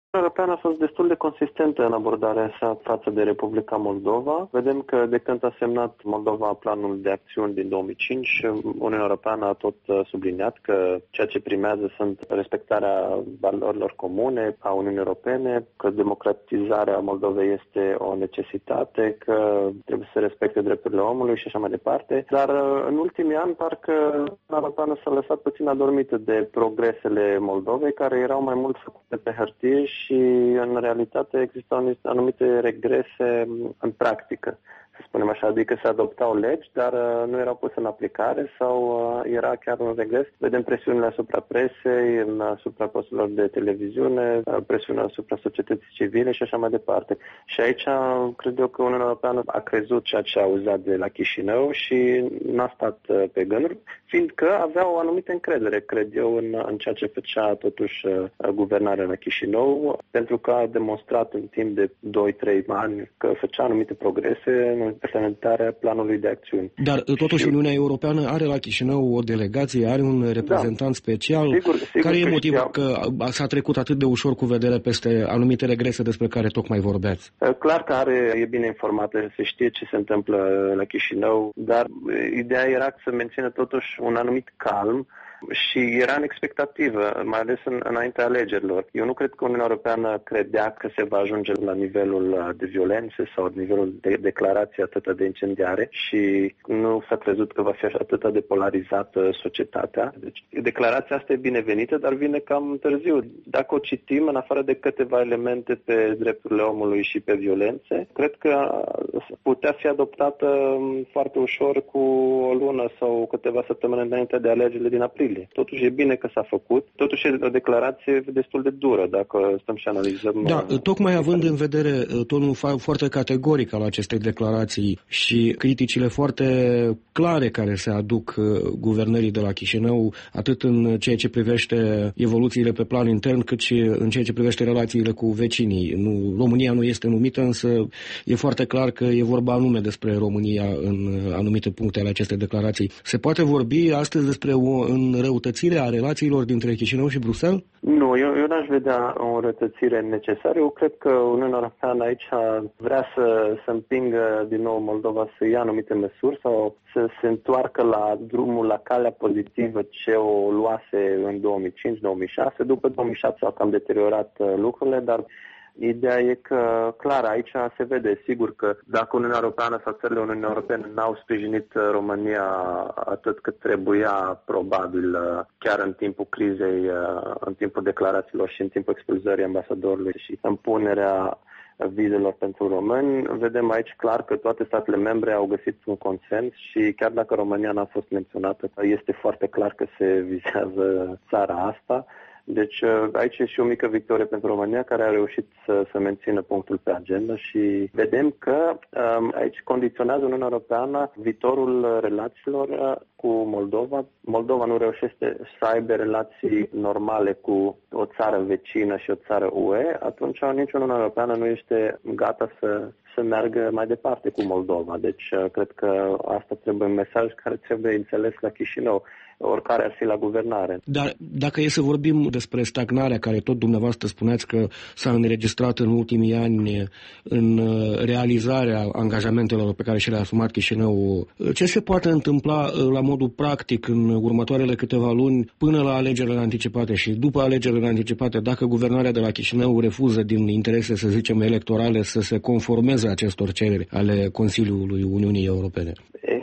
Europeană a fost destul de consistentă în abordarea sa față de Republica Moldova. Vedem că de când a semnat Moldova planul de acțiuni din 2005, Uniunea Europeană a tot subliniat că ceea ce primează sunt respectarea valorilor comune a Uniunii Europene, că democratizarea Moldovei este o necesitate, că trebuie să respecte drepturile omului și așa mai departe. Dar în ultimii ani parcă Uniunea Europeană s-a lăsat puțin adormită de progresele Moldovei, care erau mai mult făcute pe hârtie și în realitate existau anumite regrese în practică, să spunem așa, adică se adoptau legi, dar nu erau puse în aplicare sau era chiar un regres. Vedem presiunile asupra presei, asupra posturilor de televiziune, presiunea asupra societății civile și așa mai departe. Și aici cred eu că Uniunea Europeană a crezut ceea ce a auzat de la Chișinău și n-a stat pe gânduri, fiindcă avea o anumită încredere, cred eu, în ceea ce făcea totuși guvernarea la Chișinău, pentru că a demonstrat în timp de 2-3 ani că făcea anumite progrese în implementarea planului de acțiuni. Dar totuși Uniunea Europeană are la Chișinău o delegație, are un reprezentant special. Sigur care e motivul că s-a trecut atât de ușor cu vedere peste anumite regrese despre care tocmai vorbeați? Clar că e bine informată, se știe ce se întâmplă la Chișinău, dar ideea era să mențină totuși un anumit calm și era în expectativă, mai ales înaintea alegerilor. Eu nu cred că Uniunea Europeană credea că se va ajunge la nivelul de violențe sau nivelul de declarații atât de incendiare și nu s-a crezut că va fi atât de polarizată societatea. Deci declarația asta e binevenită, dar vine cam târziu. Dacă o citim, în afară de câteva elemente pe drepturile omului și pe violențe, cred că putea fi adoptată foarte ușor cu o lună sau câteva săptămâni înainte de alegerile din aprilie. Totuși e bine că s-a făcut. Totuși e o declarație destul de dură, dacă stăm și analizăm. Da, tocmai având în vedere tonul foarte categoric al acestei declarații și criticile foarte clare care se aduc guvernării de la Chișinău, atât în ceea ce privește evoluțiile pe plan intern, cât și în ceea ce privește relațiile cu vecinii. România nu este numită, însă e foarte clar că e vorba anume despre România în anumite puncte ale acestei declarații. Se poate vorbi astăzi despre o înrăutățire a relațiilor dintre Chișinău și Bruxelles? Nu, eu n-aș vedea o înrăutățire necesară. Eu cred că Uniunea Europeană aici vrea să împingă din nou Moldova să ia anumite măsuri sau să se întoarcă la drumul, la calea pozitivă ce o luase în 2005-2006. După 2007 s-au cam deteriorat lucrurile, dar ideea e că, clar, aici se vede, sigur că dacă Uniunea Europeană sau țările Uniunii Europene n-au sprijinit România atât cât trebuia, probabil, chiar în timpul crizei, în timpul declarațiilor și în timpul expulzării ambasadorului și impunerea vizelor pentru români, vedem aici clar că toate statele membre au găsit un consens și chiar dacă România n-a fost menționată, este foarte clar că se vizează țara asta. Deci aici e și o mică victorie pentru România, care a reușit să mențină punctul pe agenda și vedem că aici condiționează Uniunea Europeană viitorul relațiilor cu Moldova. Moldova nu reușește să aibă relații normale cu o țară vecină și o țară UE, atunci nici Uniunea Europeană nu este gata să meargă mai departe cu Moldova. Deci cred că asta trebuie un mesaj care trebuie înțeles la Chișinău, oricare ar fi la guvernare. Dar dacă e să vorbim despre stagnarea care tot dumneavoastră spuneați că s-a înregistrat în ultimii ani în realizarea angajamentelor pe care și le-a asumat Chișinău, ce se poate întâmpla la modul practic în următoarele câteva luni până la alegerile anticipate și după alegerile anticipate, dacă guvernarea de la Chișinău refuză din interese, să zicem, electorale să se conformeze acestor cereri ale Consiliului Uniunii Europene?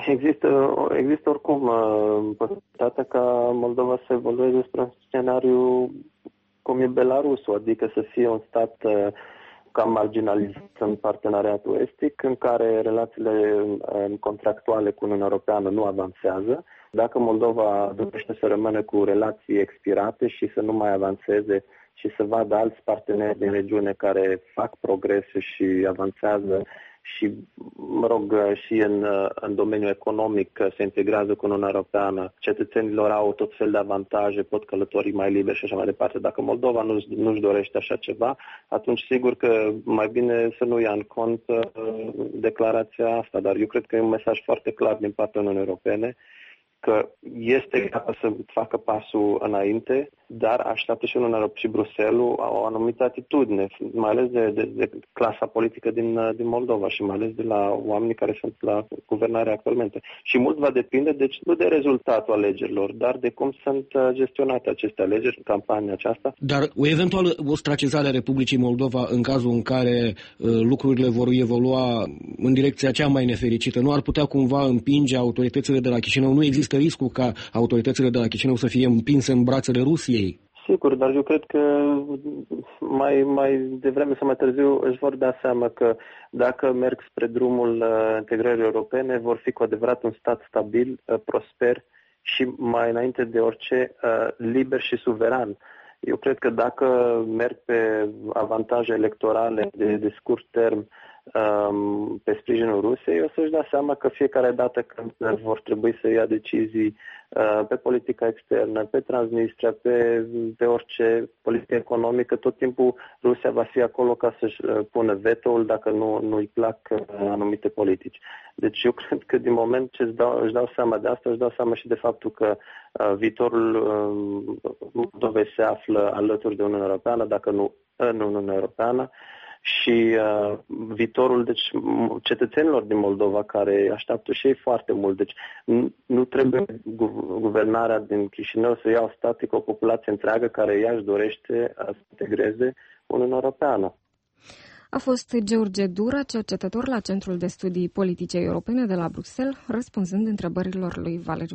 Există oricum posibilitatea ca Moldova să evolueze spre un scenariu cum e Belarusul, adică să fie un stat cam marginalizat în parteneriatul estic, în care relațiile contractuale cu Uniunea Europeană nu avansează. Dacă Moldova dorește să rămână cu relații expirate și să nu mai avanseze și să vadă alți parteneri din regiune care fac progrese și avansează și, și în domeniul economic se integrează cu Uniunea Europeană, cetățenilor au tot fel de avantaje, pot călători mai liber și așa mai departe. Dacă Moldova nu-și dorește așa ceva, atunci sigur că mai bine să nu ia în cont declarația asta. Dar eu cred că e un mesaj foarte clar din partea Uniunii Europene că este gata să facă pasul înainte, dar așteaptă și Uniunea Europeană și Bruxelles o anumită atitudine, mai ales de clasa politică din Moldova și mai ales de la oamenii care sunt la guvernare actualmente. Și mult va depinde, deci nu de rezultatul alegerilor, dar de cum sunt gestionate aceste alegeri în campania aceasta. Dar o eventuală ostracizare a Republicii Moldova în cazul în care lucrurile vor evolua în direcția cea mai nefericită, nu ar putea cumva împinge autoritățile de la Chișinău? Nu există riscul ca autoritățile de la Chișinău să fie împinse în brațele Rusiei? Sigur, dar eu cred că mai devreme sau mai târziu își vor da seama că dacă merg spre drumul integrării europene, vor fi cu adevărat un stat stabil, prosper și mai înainte de orice liber și suveran. Eu cred că dacă merg pe avantaje electorale de scurt term pe sprijinul Rusiei, o să-și dea seama că fiecare dată când vor trebui să ia decizii pe politica externă, pe Transnistria, pe orice politică economică, tot timpul Rusia va fi acolo ca să-și pună veto-ul dacă nu-i plac anumite politici. Deci eu cred că din moment ce își dau seama de asta, își dau seama și de faptul că viitorul Moldovei se află alături de Uniunea Europeană, dacă nu în Uniunea Europeană, și viitorul cetățenilor din Moldova, care așteaptă și ei foarte mult. Deci nu trebuie guvernarea din Chișinău să ia o statică o populație întreagă care ea își dorește să integreze Uniunea Europeană. A fost George Dura, cercetător la Centrul de Studii Politice Europene de la Bruxelles, răspunzând întrebărilor lui Valeriu